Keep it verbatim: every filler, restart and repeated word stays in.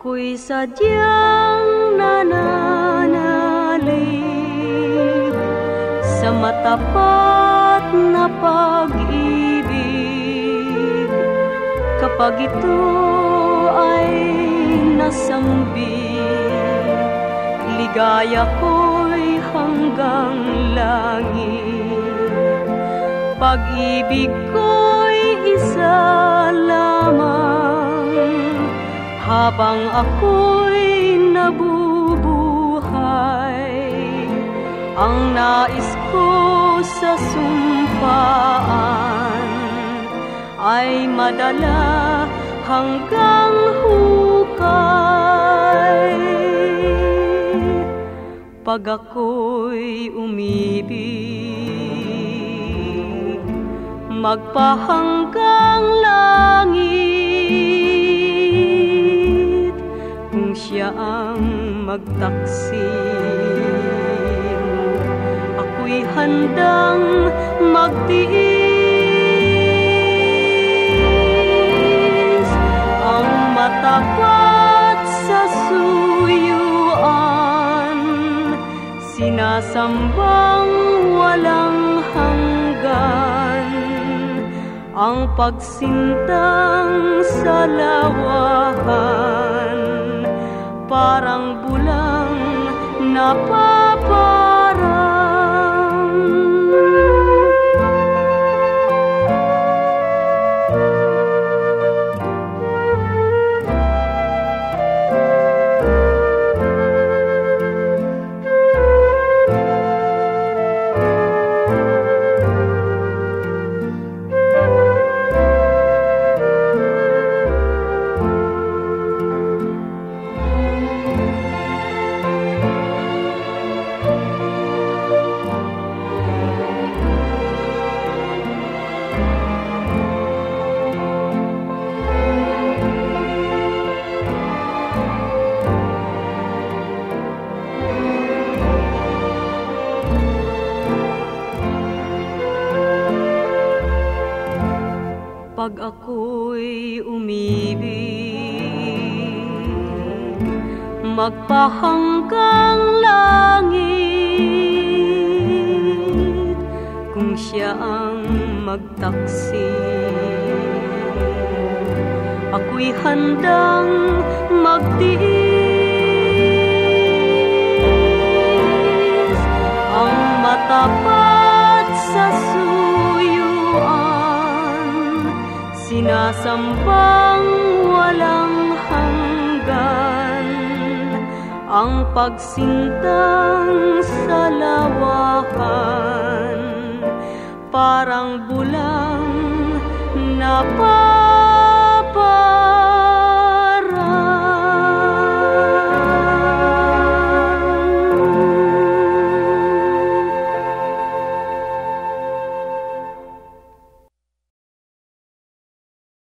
Ako'y sadyang nananalig sa matapat na pag-ibig, kapag ito ay nasambit, ligaya ko'y hanggang langit. Pag-ibig ko'y isa lamang, habang ako'y nabubuhay. Ang nais ko sa sumpaan ay madala hanggang hukay. Pag ako'y umibig, magpahanggang langit, kung siya ang magtaksil, ako'y handang magtiis. Ang matapat sa suyuan, sinasambang walang hanggan. Ang pagsintang sa lawahan, parang bulang napaparang. Pag ako'y umibig, magpahanggang langit, kung siya ang magtaksil, ako'y handang magtiis. Ang matapat sa sinasambang walang hanggan. Ang pagsintang sa lawahan, parang bulang na